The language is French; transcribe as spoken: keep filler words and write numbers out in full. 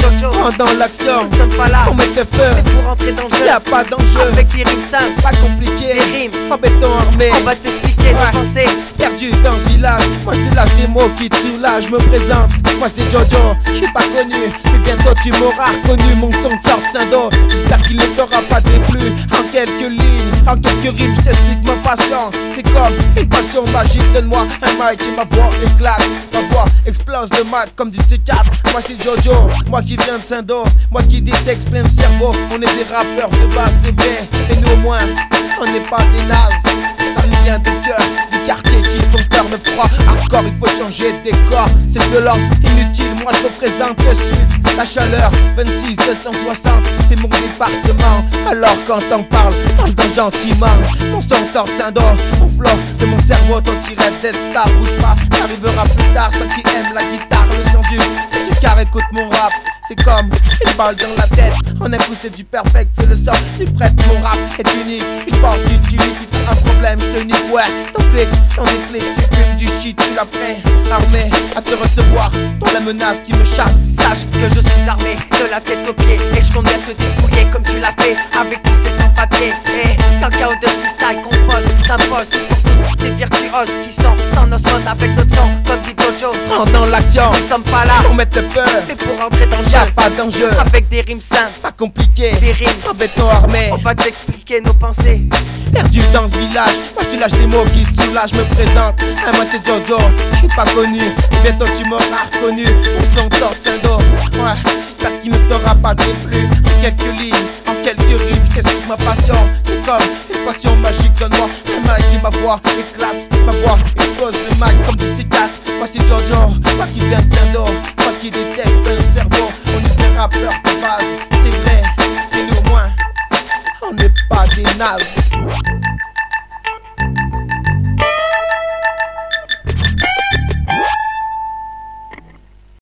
Jojo. Pendant l'action, nous ne sommes pas là on met le feu, mais pour entrer dans le jeu. Y'a pas d'enjeu, avec des rimes simples, pas compliqué, des rimes en béton armé. On va t'expliquer Ouais. nos pensées. Perdu dans ce village, moi je te lâche des mots qui te soulagent. Je me présente, moi c'est Jojo, je suis pas connu, mais bientôt tu m'auras reconnu. Mon son sort Sindo, j'espère qu'il ne t'aura pas déplu. En quelques lignes, en quelques rimes, je t'explique ma passion. C'est comme une passion magique, donne-moi un mic et ma voix éclate. Ma voix explose le mic comme du C quatre. Moi c'est Jojo, moi qui viens de Sindo, moi qui détecte plein de cerveau. On est des rappeurs de base, c'est vrai, et nous au moins, on n'est pas des nazes. On vient de cœur, du quartier qui font peur, neuf trois hardcore, il faut changer de décor. C'est violence inutile, moi je représente le sud. La chaleur, vingt-six deux cent soixante, c'est mon département. Alors quand on parle, parle-en gentiment. Mon son sort Sindo, mon flow de mon cerveau. Toi qui rêves d'être star, bouge pas, t'arriveras plus tard. Toi qui aimes la guitare, le son du petit car écoute mon rap. C'est comme une balle dans la tête. En un coup c'est du perfect, c'est le son du prêtre. Mon rap est unique, il porte une tunique. Un problème, je te nique, ouais. Ton clic, ton déclic, tu fumes du shit, tu l'as prêt. Armé à te recevoir, dans la menace qui me chasse. Sache que je suis armé de la tête aux pieds et je compte bien te dépouiller comme tu l'as fait avec tous ces sans-papiers. Et quand K O deux style compose, s'impose pour tous ces virtuoses qui sont en osmose avec notre son comme dit Jojo. Pendant l'action, nous ne sommes pas là pour mettre le feu, mais pour entrer dans le jeu. Y'a pas d'enjeu, avec des rimes simples, pas compliqué, des rimes en béton armé. On va t'expliquer nos pensées. Perdu dans ce village, moi je te lâche des mots qui te soulagent. Je me présente, hein, moi c'est Jojo, je suis pas connu, et bientôt tu m'auras reconnu. Mon son sort Sindo, ouais, j'espère qu'il ne t'aura pas déplu. En quelques lignes, en quelques rimes, je t'explique ma passion. C'est comme une passion magique, donne-moi un mic et ma voix éclate. Ma voix explose le mic comme du C quatre. Moi c'est Jojo, moi qui viens de Sindo, moi qui déteste